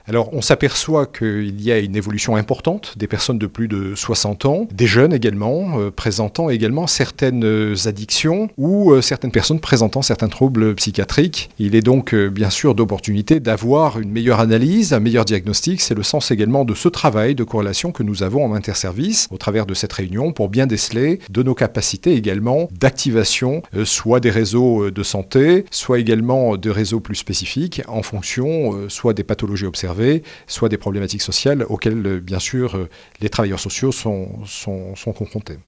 Alors, on s'aperçoit qu'il y a une évolution importante des personnes de plus de 60 ans, des jeunes également, présentant également certaines addictions ou certaines personnes présentant certains troubles psychiatriques. Il est donc bien sûr d'opportunité d'avoir une meilleure analyse, un meilleur diagnostic. C'est le sens également de ce travail de corrélation que nous avons en interservice au travers de cette réunion pour bien déceler de nos capacités également d'activation, soit des réseaux de santé, soit également de réseaux plus spécifiques en fonction soit des pathologies observées, soit des problématiques sociales auxquelles bien sûr les travailleurs sociaux sont confrontés.